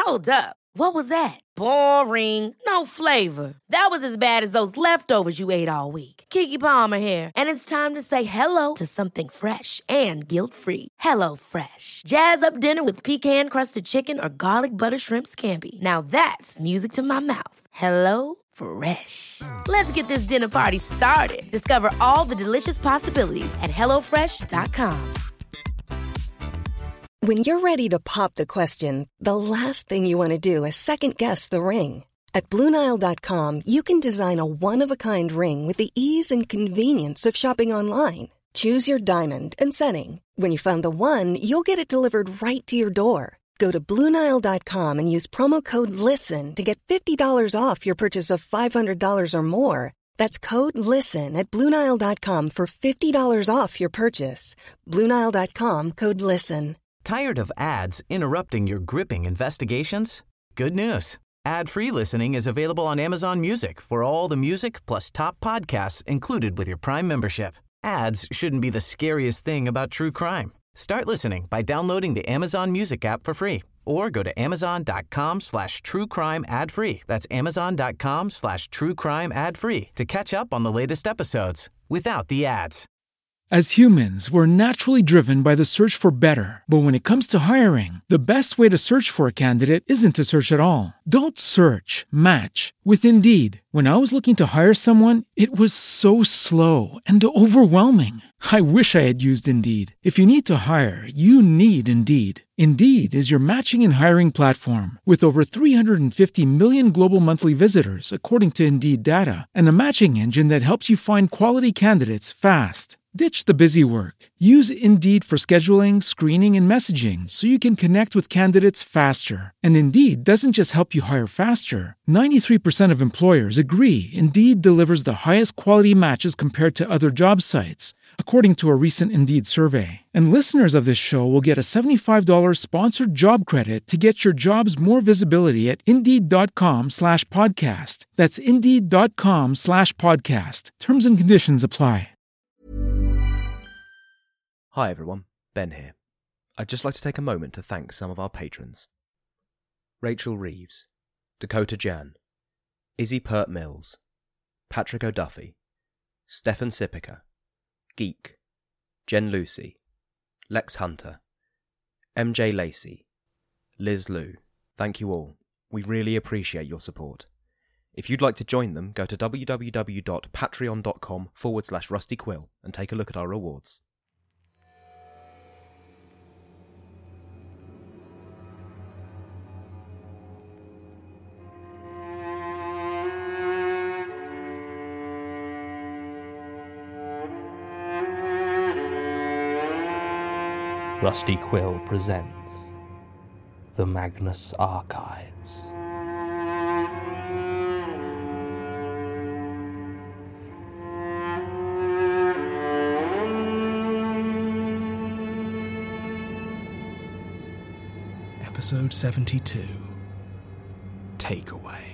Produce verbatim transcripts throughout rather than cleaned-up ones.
Hold up. What was that? Boring. No flavor. That was as bad as those leftovers you ate all week. Keke Palmer here, and it's time to say hello to something fresh and guilt-free. Hello Fresh. Jazz up dinner with pecan-crusted chicken or garlic butter shrimp scampi. Now that's music to my mouth. Hello Fresh. Let's get this dinner party started. Discover all the delicious possibilities at hello fresh dot com. When you're ready to pop the question, the last thing you want to do is second-guess the ring. At Blue Nile dot com, you can design a one-of-a-kind ring with the ease and convenience of shopping online. Choose your diamond and setting. When you find the one, you'll get it delivered right to your door. Go to Blue Nile dot com and use promo code LISTEN to get fifty dollars off your purchase of five hundred dollars or more. That's code LISTEN at Blue Nile dot com for fifty dollars off your purchase. Blue Nile dot com, code LISTEN. Tired of ads interrupting your gripping investigations? Good news. Ad-free listening is available on Amazon Music for all the music plus top podcasts included with your Prime membership. Ads shouldn't be the scariest thing about true crime. Start listening by downloading the Amazon Music app for free or go to amazon.com slash true crime ad free. That's amazon.com slash true crime ad free to catch up on the latest episodes without the ads. As humans, we're naturally driven by the search for better. But when it comes to hiring, the best way to search for a candidate isn't to search at all. Don't search, match with Indeed. When I was looking to hire someone, it was so slow and overwhelming. I wish I had used Indeed. If you need to hire, you need Indeed. Indeed is your matching and hiring platform with over three hundred fifty million global monthly visitors, according to Indeed data, and a matching engine that helps you find quality candidates fast. Ditch the busy work. Use Indeed for scheduling, screening, and messaging so you can connect with candidates faster. And Indeed doesn't just help you hire faster. ninety-three percent of employers agree Indeed delivers the highest quality matches compared to other job sites, according to a recent Indeed survey. And listeners of this show will get a seventy-five dollars sponsored job credit to get your jobs more visibility at Indeed.com slash podcast. That's Indeed.com slash podcast. Terms and conditions apply. Hi everyone, Ben here. I'd just like to take a moment to thank some of our patrons. Rachel Reeves, Dakota Jan, Izzy Pert Mills, Patrick O'Duffy, Stefan Sipica, Geek, Jen Lucy, Lex Hunter, M J Lacey, Liz Liu. Thank you all. We really appreciate your support. If you'd like to join them, go to www.patreon.com forward slash Rusty Quill and take a look at our rewards. Rusty Quill presents The Magnus Archives. Episode seventy-two. Takeaway.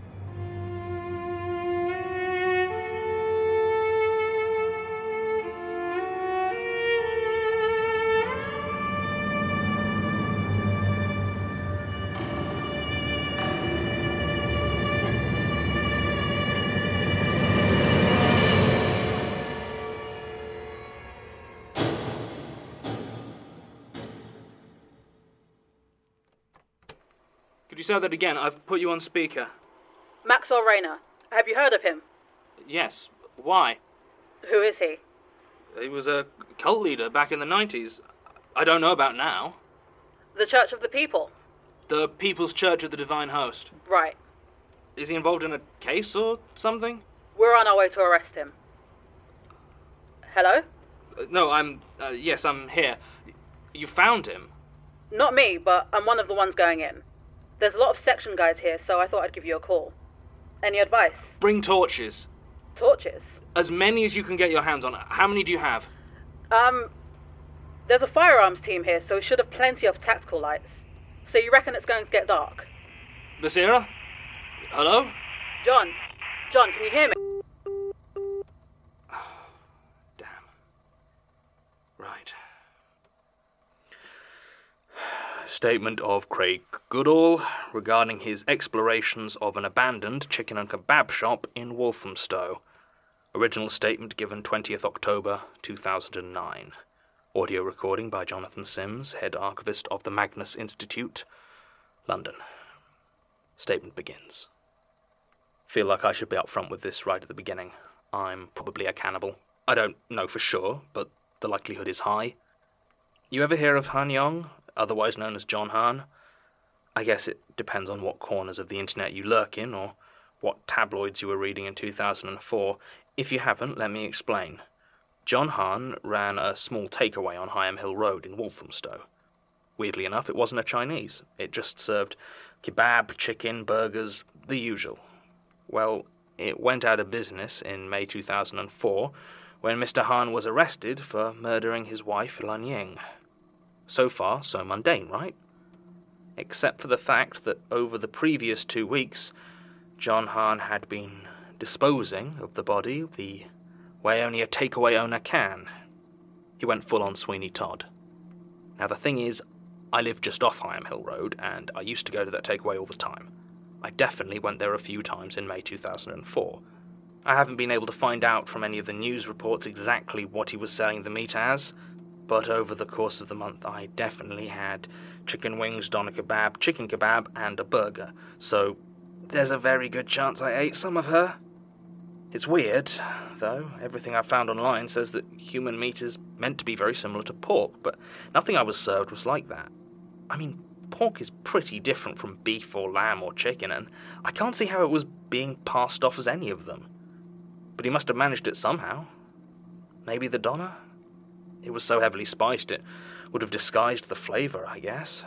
Could you say that again? I've put you on speaker. Maxwell Rayner. Have you heard of him? Yes. Why? Who is he? He was a cult leader back in the nineties. I don't know about now. The Church of the People? The People's Church of the Divine Host. Right. Is he involved in a case or something? We're on our way to arrest him. Hello? Uh, no, I'm... Uh, yes, I'm here. You found him? Not me, but I'm one of the ones going in. There's a lot of section guys here, so I thought I'd give you a call. Any advice? Bring torches. Torches? As many as you can get your hands on. How many do you have? Um, there's a firearms team here, so we should have plenty of tactical lights. So you reckon it's going to get dark? Basira? Hello? John? John, can you hear me? Damn. Right. Statement of Craig Goodall regarding his explorations of an abandoned chicken and kebab shop in Walthamstow. Original statement given twentieth October two thousand nine. Audio recording by Jonathan Sims, head archivist of the Magnus Institute, London. Statement begins. Feel like I should be upfront with this right at the beginning. I'm probably a cannibal. I don't know for sure, but the likelihood is high. You ever hear of Han Yong, otherwise known as John Han? I guess it depends on what corners of the internet you lurk in, or what tabloids you were reading in two thousand four. If you haven't, let me explain. John Han ran a small takeaway on Higham Hill Road in Walthamstow. Weirdly enough, it wasn't a Chinese. It just served kebab, chicken, burgers, the usual. Well, it went out of business in May two thousand four when Mister Han was arrested for murdering his wife, Lan Ying. So far, so mundane, right? Except for the fact that over the previous two weeks, John Han had been disposing of the body the way only a takeaway owner can. He went full on Sweeney Todd. Now the thing is, I live just off Higham Hill Road, and I used to go to that takeaway all the time. I definitely went there a few times in May two thousand four. I haven't been able to find out from any of the news reports exactly what he was selling the meat as, but over the course of the month I definitely had chicken wings, doner kebab, chicken kebab, and a burger, so there's a very good chance I ate some of her. It's weird, though. Everything I've found online says that human meat is meant to be very similar to pork, but nothing I was served was like that. I mean, pork is pretty different from beef or lamb or chicken, and I can't see how it was being passed off as any of them. But he must have managed it somehow. Maybe the doner? It was so heavily spiced it would have disguised the flavour, I guess.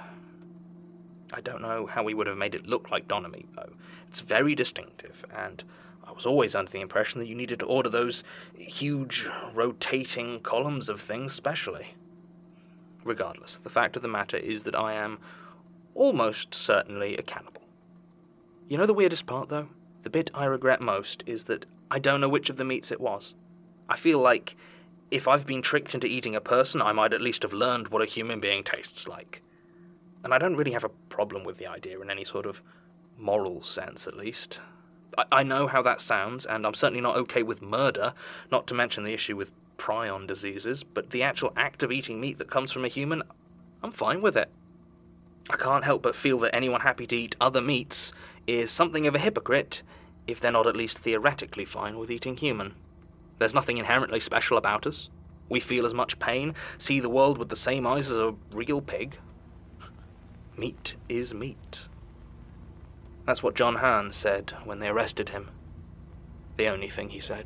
I don't know how he would have made it look like doner meat, though. It's very distinctive, and I was always under the impression that you needed to order those huge, rotating columns of things specially. Regardless, the fact of the matter is that I am almost certainly a cannibal. You know the weirdest part, though? The bit I regret most is that I don't know which of the meats it was. I feel like if I've been tricked into eating a person, I might at least have learned what a human being tastes like. And I don't really have a problem with the idea in any sort of moral sense, at least. I, I know how that sounds, and I'm certainly not okay with murder, not to mention the issue with prion diseases, but the actual act of eating meat that comes from a human, I'm fine with it. I can't help but feel that anyone happy to eat other meats is something of a hypocrite if they're not at least theoretically fine with eating human. There's nothing inherently special about us. We feel as much pain, see the world with the same eyes as a real pig. Meat is meat. That's what John Han said when they arrested him. The only thing he said.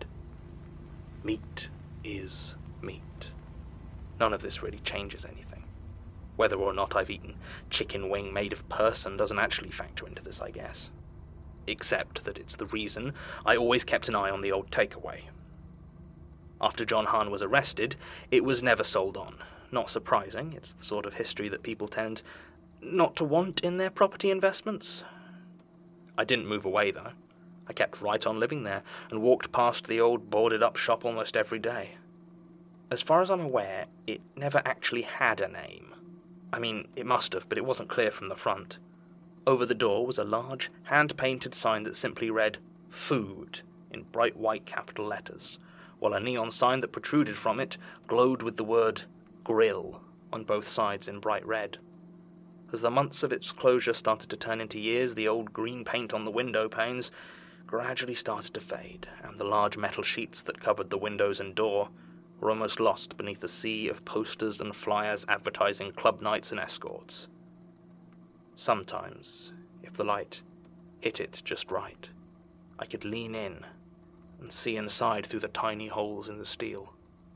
Meat is meat. None of this really changes anything. Whether or not I've eaten chicken wing made of person doesn't actually factor into this, I guess. Except that it's the reason I always kept an eye on the old takeaway. After John Han was arrested, it was never sold on. Not surprising, it's the sort of history that people tend not to want in their property investments. I didn't move away, though. I kept right on living there, and walked past the old boarded-up shop almost every day. As far as I'm aware, it never actually had a name. I mean, it must have, but it wasn't clear from the front. Over the door was a large, hand-painted sign that simply read, Food, in bright white capital letters, while a neon sign that protruded from it glowed with the word Grill on both sides in bright red. As the months of its closure started to turn into years, the old green paint on the window panes gradually started to fade, and the large metal sheets that covered the windows and door were almost lost beneath a sea of posters and flyers advertising club nights and escorts. Sometimes, if the light hit it just right, I could lean in and see inside through the tiny holes in the steel.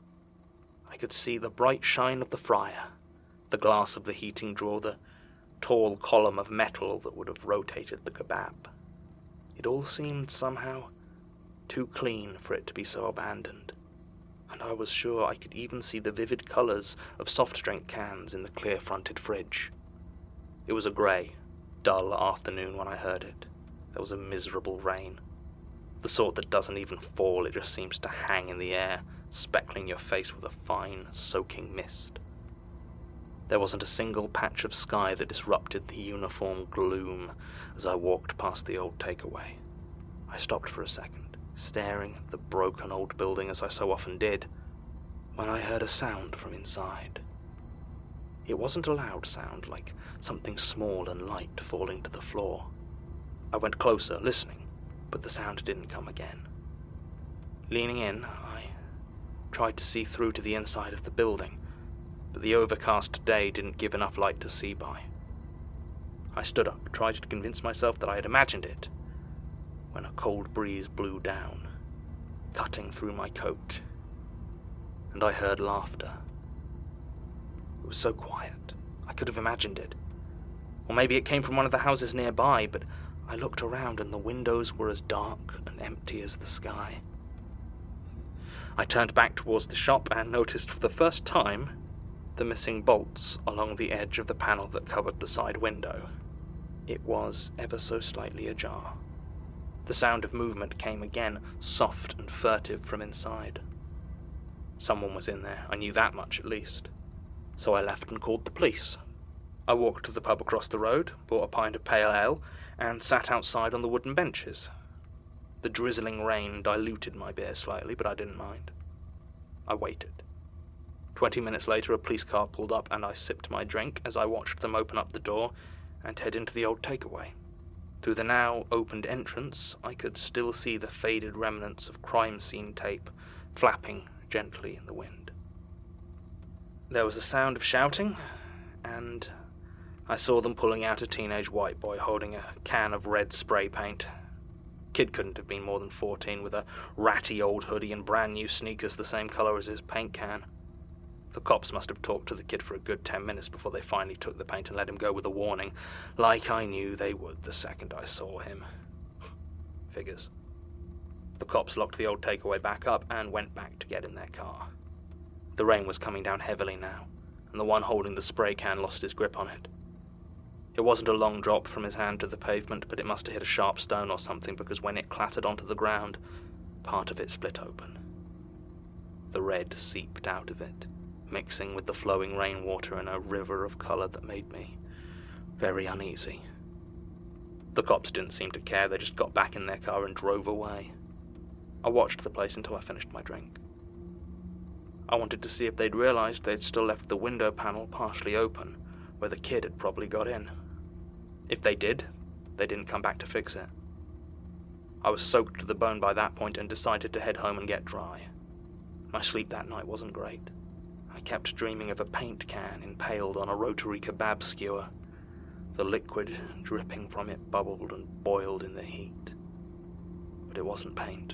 I could see the bright shine of the fryer, the glass of the heating drawer, the tall column of metal that would have rotated the kebab. It all seemed somehow too clean for it to be so abandoned, and I was sure I could even see the vivid colours of soft drink cans in the clear-fronted fridge. It was a grey, dull afternoon when I heard it. There was a miserable rain. The sort that doesn't even fall, it just seems to hang in the air, speckling your face with a fine, soaking mist. There wasn't a single patch of sky that disrupted the uniform gloom as I walked past the old takeaway. I stopped for a second, staring at the broken old building as I so often did, when I heard a sound from inside. It wasn't a loud sound, like something small and light falling to the floor. I went closer, listening, but the sound didn't come again. Leaning in, I tried to see through to the inside of the building, but the overcast day didn't give enough light to see by. I stood up, tried to convince myself that I had imagined it, when a cold breeze blew down, cutting through my coat, and I heard laughter. It was so quiet, I could have imagined it. Or maybe it came from one of the houses nearby, but I looked around and the windows were as dark and empty as the sky. I turned back towards the shop and noticed for the first time the missing bolts along the edge of the panel that covered the side window. It was ever so slightly ajar. The sound of movement came again, soft and furtive from inside. Someone was in there, I knew that much at least. So I left and called the police. I walked to the pub across the road, bought a pint of pale ale, and sat outside on the wooden benches. The drizzling rain diluted my beer slightly, but I didn't mind. I waited. Twenty minutes later, a police car pulled up, and I sipped my drink as I watched them open up the door and head into the old takeaway. Through the now opened entrance, I could still see the faded remnants of crime scene tape flapping gently in the wind. There was a sound of shouting, and I saw them pulling out a teenage white boy holding a can of red spray paint. Kid couldn't have been more than fourteen, with a ratty old hoodie and brand new sneakers the same color as his paint can. The cops must have talked to the kid for a good ten minutes before they finally took the paint and let him go with a warning, like I knew they would the second I saw him. Figures. The cops locked the old takeaway back up and went back to get in their car. The rain was coming down heavily now, and the one holding the spray can lost his grip on it. It wasn't a long drop from his hand to the pavement, but it must have hit a sharp stone or something, because when it clattered onto the ground, part of it split open. The red seeped out of it, mixing with the flowing rainwater in a river of colour that made me very uneasy. The cops didn't seem to care, they just got back in their car and drove away. I watched the place until I finished my drink. I wanted to see if they'd realised they'd still left the window panel partially open, where the kid had probably got in. If they did, they didn't come back to fix it. I was soaked to the bone by that point and decided to head home and get dry. My sleep that night wasn't great. I kept dreaming of a paint can impaled on a rotary kebab skewer. The liquid dripping from it bubbled and boiled in the heat. But it wasn't paint.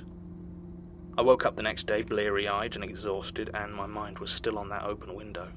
I woke up the next day bleary-eyed and exhausted, and my mind was still on that open window.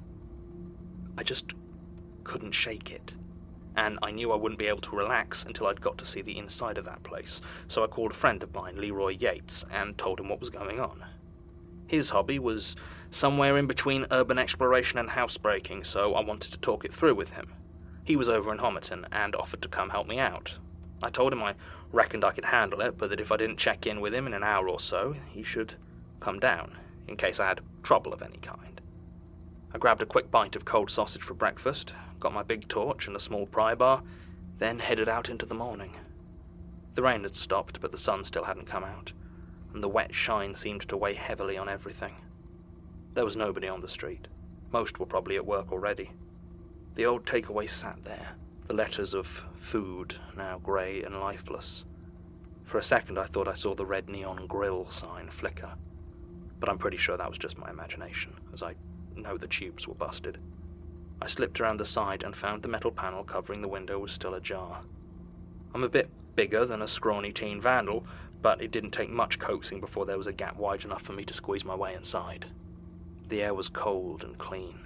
I just couldn't shake it, and I knew I wouldn't be able to relax until I'd got to see the inside of that place, so I called a friend of mine, Leroy Yates, and told him what was going on. His hobby was somewhere in between urban exploration and housebreaking, so I wanted to talk it through with him. He was over in Homerton and offered to come help me out. I told him I reckoned I could handle it, but that if I didn't check in with him in an hour or so, he should come down, in case I had trouble of any kind. I grabbed a quick bite of cold sausage for breakfast, got my big torch and a small pry bar, then headed out into the morning. The rain had stopped, but the sun still hadn't come out, and the wet shine seemed to weigh heavily on everything. There was nobody on the street. Most were probably at work already. The old takeaway sat there, the letters of food now grey and lifeless. For a second I thought I saw the red neon grill sign flicker, but I'm pretty sure that was just my imagination, as I know the tubes were busted. I slipped around the side and found the metal panel covering the window was still ajar. I'm a bit bigger than a scrawny teen vandal, but it didn't take much coaxing before there was a gap wide enough for me to squeeze my way inside. The air was cold and clean.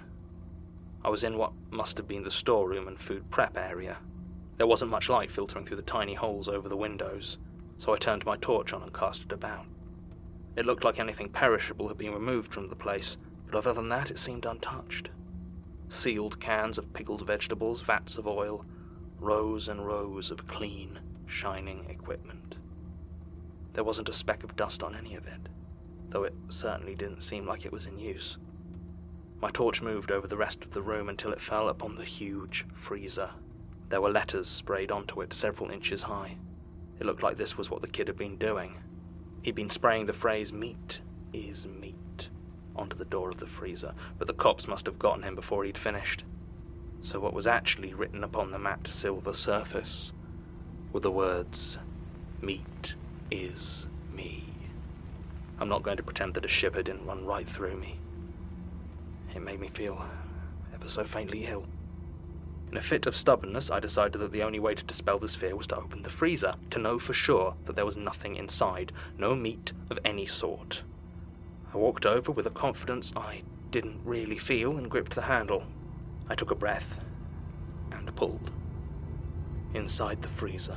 I was in what must have been the storeroom and food prep area. There wasn't much light filtering through the tiny holes over the windows, so I turned my torch on and cast it about. It looked like anything perishable had been removed from the place, but other than that it seemed untouched. Sealed cans of pickled vegetables, vats of oil, rows and rows of clean, shining equipment. There wasn't a speck of dust on any of it, though it certainly didn't seem like it was in use. My torch moved over the rest of the room until it fell upon the huge freezer. There were letters sprayed onto it several inches high. It looked like this was what the kid had been doing. He'd been spraying the phrase, "Meat is meat," onto the door of the freezer, but the cops must have gotten him before he'd finished. So what was actually written upon the matte silver surface were the words, "Meat is me." I'm not going to pretend that a shiver didn't run right through me. It made me feel ever so faintly ill. In a fit of stubbornness, I decided that the only way to dispel this fear was to open the freezer, to know for sure that there was nothing inside, no meat of any sort. I walked over with a confidence I didn't really feel and gripped the handle. I took a breath and pulled. Inside the freezer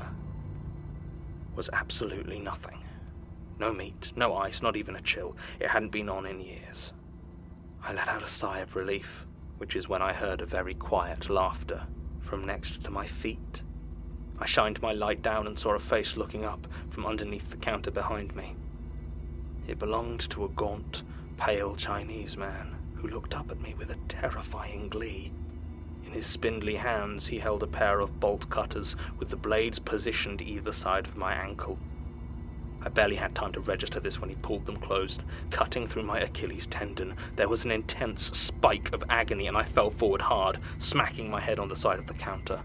was absolutely nothing. No meat, no ice, not even a chill. It hadn't been on in years. I let out a sigh of relief, which is when I heard a very quiet laughter from next to my feet. I shined my light down and saw a face looking up from underneath the counter behind me. It belonged to a gaunt, pale Chinese man who looked up at me with a terrifying glee. In his spindly hands he held a pair of bolt cutters with the blades positioned either side of my ankle. I barely had time to register this when he pulled them closed, cutting through my Achilles tendon. There was an intense spike of agony, and I fell forward hard, smacking my head on the side of the counter.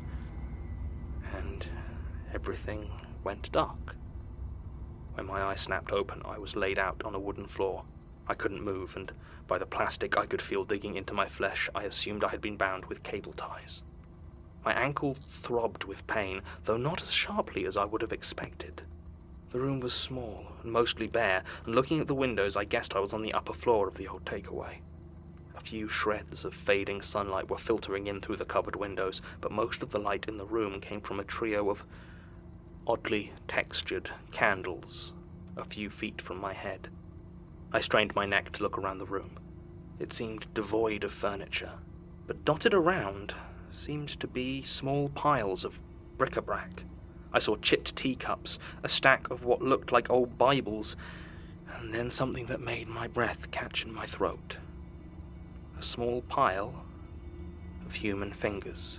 And everything went dark. When my eye snapped open, I was laid out on a wooden floor. I couldn't move, and by the plastic I could feel digging into my flesh, I assumed I had been bound with cable ties. My ankle throbbed with pain, though not as sharply as I would have expected. The room was small and mostly bare, and looking at the windows, I guessed I was on the upper floor of the old takeaway. A few shreds of fading sunlight were filtering in through the covered windows, but most of the light in the room came from a trio of oddly textured candles a few feet from my head. I strained my neck to look around the room. It seemed devoid of furniture, but dotted around seemed to be small piles of bric-a-brac. I saw chipped teacups, a stack of what looked like old Bibles, and then something that made my breath catch in my throat. A small pile of human fingers.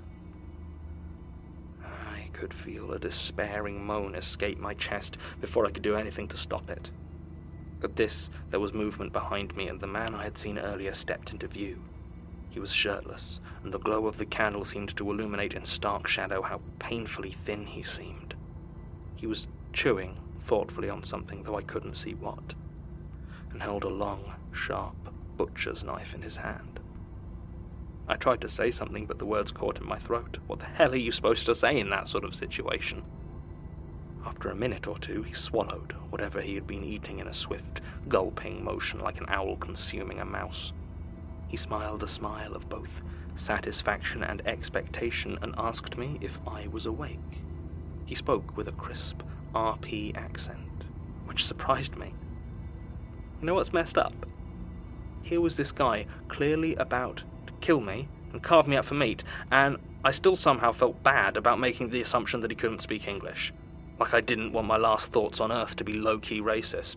I could feel a despairing moan escape my chest before I could do anything to stop it. At this, there was movement behind me, and the man I had seen earlier stepped into view. He was shirtless, and the glow of the candle seemed to illuminate in stark shadow how painfully thin he seemed. He was chewing thoughtfully on something, though I couldn't see what, and held a long, sharp butcher's knife in his hand. I tried to say something, but the words caught in my throat. What the hell are you supposed to say in that sort of situation? After a minute or two, he swallowed whatever he had been eating in a swift, gulping motion like an owl consuming a mouse. He smiled a smile of both satisfaction and expectation and asked me if I was awake. He spoke with a crisp R P accent, which surprised me. You know what's messed up? Here was this guy clearly about to kill me and carve me up for meat, and I still somehow felt bad about making the assumption that he couldn't speak English. Like I didn't want my last thoughts on Earth to be low-key racist.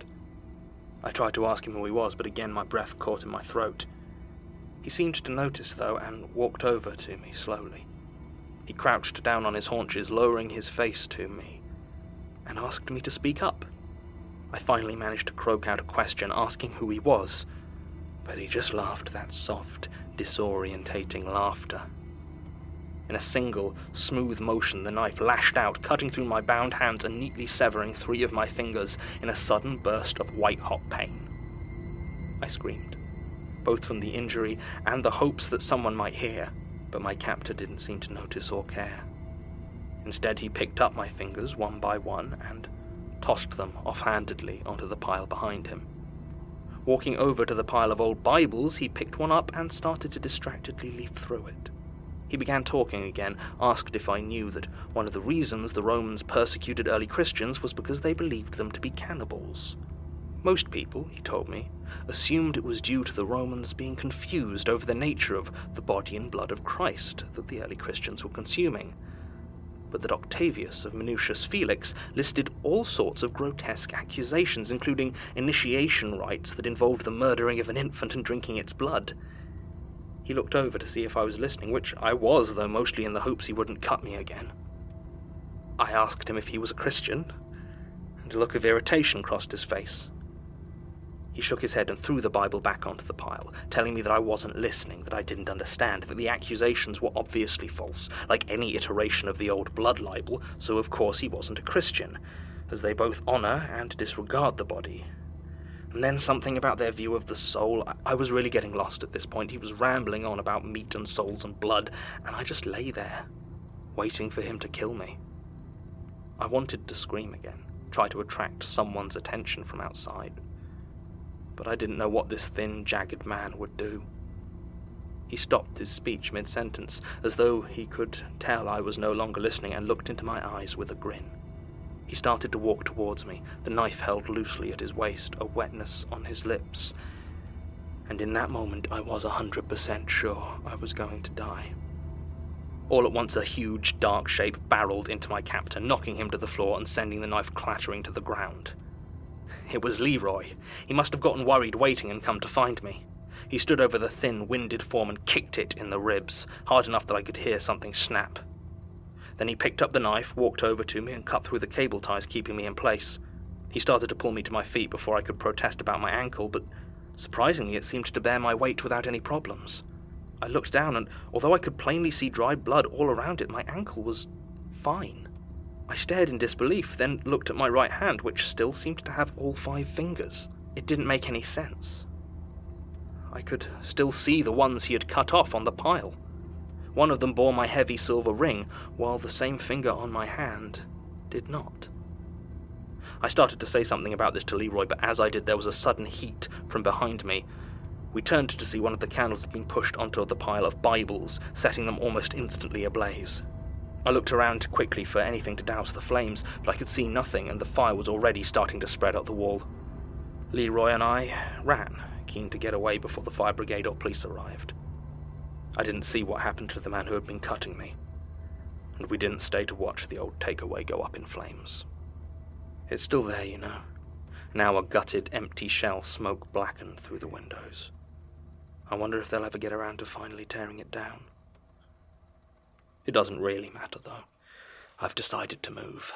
I tried to ask him who he was, but again my breath caught in my throat. He seemed to notice, though, and walked over to me slowly. He crouched down on his haunches, lowering his face to me, and asked me to speak up. I finally managed to croak out a question, asking who he was, but he just laughed that soft, disorientating laughter. In a single, smooth motion, the knife lashed out, cutting through my bound hands and neatly severing three of my fingers in a sudden burst of white-hot pain. I screamed, both from the injury and the hopes that someone might hear, but my captor didn't seem to notice or care. Instead, he picked up my fingers one by one and tossed them offhandedly onto the pile behind him. Walking over to the pile of old Bibles, he picked one up and started to distractedly leaf through it. He began talking again, asked if I knew that one of the reasons the Romans persecuted early Christians was because they believed them to be cannibals. Most people, he told me, assumed it was due to the Romans being confused over the nature of the body and blood of Christ that the early Christians were consuming, but that Octavius of Minucius Felix listed all sorts of grotesque accusations, including initiation rites that involved the murdering of an infant and drinking its blood. He looked over to see if I was listening, which I was, though mostly in the hopes he wouldn't cut me again. I asked him if he was a Christian, and a look of irritation crossed his face. He shook his head and threw the Bible back onto the pile, telling me that I wasn't listening, that I didn't understand, that the accusations were obviously false, like any iteration of the old blood libel, so of course he wasn't a Christian, as they both honour and disregard the body. And then something about their view of the soul. I was really getting lost at this point. He was rambling on about meat and souls and blood, and I just lay there, waiting for him to kill me. I wanted to scream again, try to attract someone's attention from outside, but I didn't know what this thin, jagged man would do. He stopped his speech mid-sentence, as though he could tell I was no longer listening, and looked into my eyes with a grin. He started to walk towards me, the knife held loosely at his waist, a wetness on his lips, and in that moment I was a hundred percent sure I was going to die. All at once a huge, dark shape barreled into my captor, knocking him to the floor and sending the knife clattering to the ground. It was Leroy. He must have gotten worried waiting and come to find me. He stood over the thin, winded form and kicked it in the ribs, hard enough that I could hear something snap. Then he picked up the knife, walked over to me, and cut through the cable ties keeping me in place. He started to pull me to my feet before I could protest about my ankle, but surprisingly it seemed to bear my weight without any problems. I looked down, and although I could plainly see dried blood all around it, my ankle was fine. I stared in disbelief, then looked at my right hand, which still seemed to have all five fingers. It didn't make any sense. I could still see the ones he had cut off on the pile. One of them bore my heavy silver ring, while the same finger on my hand did not. I started to say something about this to Leroy, but as I did, there was a sudden heat from behind me. We turned to see one of the candles had been pushed onto the pile of Bibles, setting them almost instantly ablaze. I looked around quickly for anything to douse the flames, but I could see nothing, and the fire was already starting to spread up the wall. Leroy and I ran, keen to get away before the fire brigade or police arrived. I didn't see what happened to the man who had been cutting me, and we didn't stay to watch the old takeaway go up in flames. It's still there, you know. Now a gutted, empty shell, smoke blackened through the windows. I wonder if they'll ever get around to finally tearing it down. It doesn't really matter, though. I've decided to move.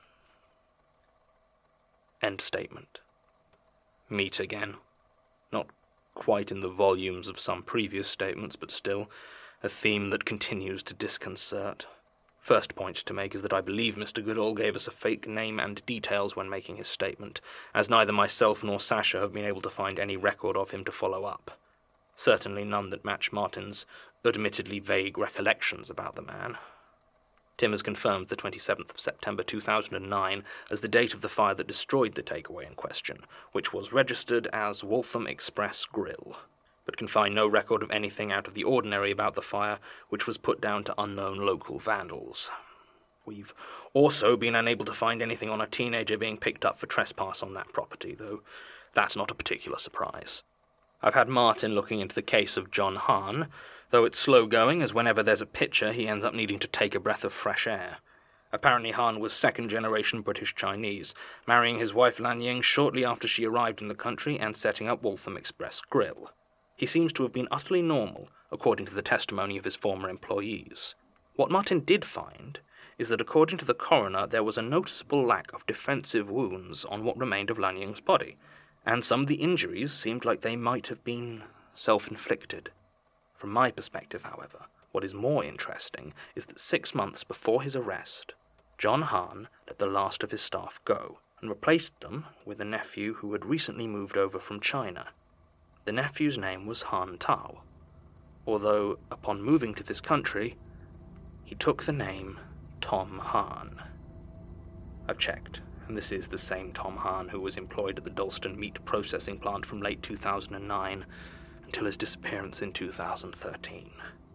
End statement. Meat again. Not quite in the volumes of some previous statements, but still a theme that continues to disconcert. First point to make is that I believe Mister Goodall gave us a fake name and details when making his statement, as neither myself nor Sasha have been able to find any record of him to follow up. Certainly none that match Martin's admittedly vague recollections about the man. Tim has confirmed the twenty-seventh of September two thousand nine as the date of the fire that destroyed the takeaway in question, which was registered as Waltham Express Grill, but can find no record of anything out of the ordinary about the fire, which was put down to unknown local vandals. We've also been unable to find anything on a teenager being picked up for trespass on that property, though that's not a particular surprise. I've had Martin looking into the case of John Hahn, though it's slow going, as whenever there's a picture he ends up needing to take a breath of fresh air. Apparently Hahn was second-generation British-Chinese, marrying his wife Lan Ying shortly after she arrived in the country and setting up Waltham Express Grill. He seems to have been utterly normal, according to the testimony of his former employees. What Martin did find is that according to the coroner there was a noticeable lack of defensive wounds on what remained of Lan Ying's body, and some of the injuries seemed like they might have been self-inflicted. From my perspective, however, what is more interesting is that six months before his arrest, John Hahn let the last of his staff go and replaced them with a nephew who had recently moved over from China. The nephew's name was Han Tao, although upon moving to this country, he took the name Tom Hahn. I've checked, and this is the same Tom Hahn who was employed at the Dalston meat processing plant from late two thousand nine until his disappearance in two thousand thirteen.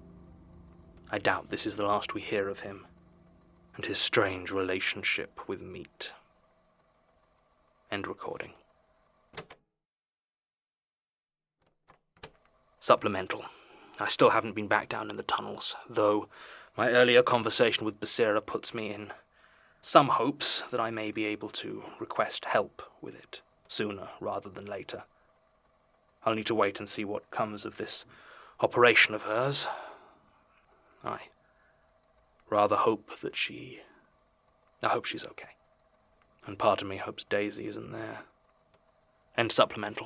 I doubt this is the last we hear of him, and his strange relationship with meat. End recording. Supplemental. I still haven't been back down in the tunnels, though my earlier conversation with Basira puts me in some hopes that I may be able to request help with it sooner rather than later. I'll need to wait and see what comes of this operation of hers. I rather hope that she... I hope she's okay. And part of me hopes Daisy isn't there. End supplemental.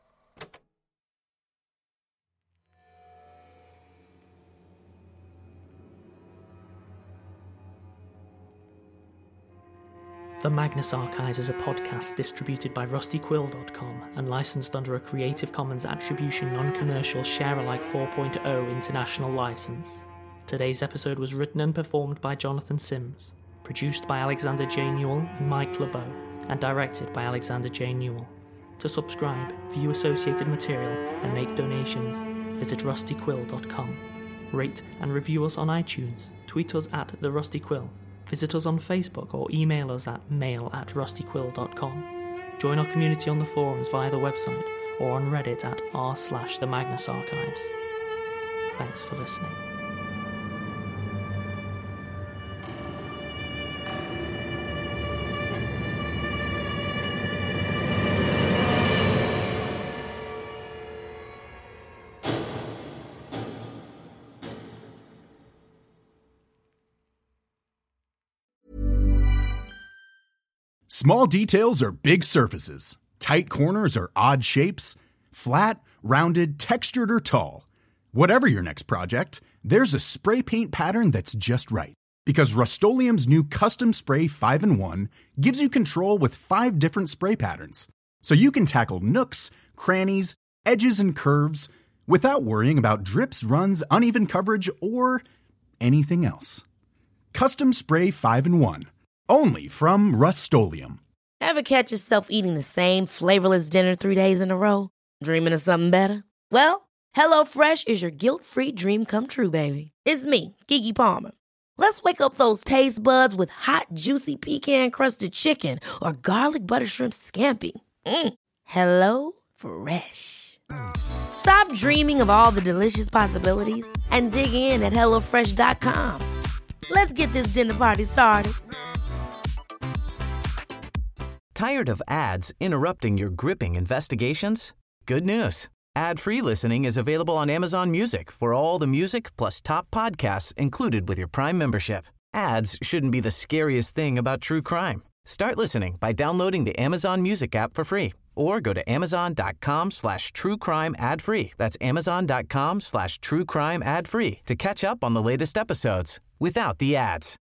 The Magnus Archives is a podcast distributed by rusty quill dot com and licensed under a Creative Commons Attribution Non-Commercial Share-alike four point oh international license. Today's episode was written and performed by Jonathan Sims, produced by Alexander J. Newell and Mike LeBeau, and directed by Alexander J. Newell. To subscribe, view associated material, and make donations, visit rusty quill dot com. Rate and review us on iTunes, tweet us at The Rusty Quill, visit us on Facebook or email us at mail at rusty quill dot com. Join our community on the forums via the website or on Reddit at r slash the Magnus Archives. Thanks for listening. Small details are big surfaces. Tight corners are odd shapes. Flat, rounded, textured, or tall. Whatever your next project, there's a spray paint pattern that's just right. Because Rust-Oleum's new Custom Spray five in one gives you control with five different spray patterns. So you can tackle nooks, crannies, edges, and curves without worrying about drips, runs, uneven coverage, or anything else. Custom Spray five in one. Only from Rust-Oleum. Ever catch yourself eating the same flavorless dinner three days in a row? Dreaming of something better? Well, HelloFresh is your guilt-free dream come true, baby. It's me, Keke Palmer. Let's wake up those taste buds with hot, juicy pecan-crusted chicken or garlic butter shrimp scampi. Mm. Hello Fresh. Stop dreaming of all the delicious possibilities and dig in at hello fresh dot com. Let's get this dinner party started. Tired of ads interrupting your gripping investigations? Good news. Ad-free listening is available on Amazon Music for all the music plus top podcasts included with your Prime membership. Ads shouldn't be the scariest thing about true crime. Start listening by downloading the Amazon Music app for free or go to amazon.com slash true crime ad free. That's amazon.com slash true crime ad free to catch up on the latest episodes without the ads.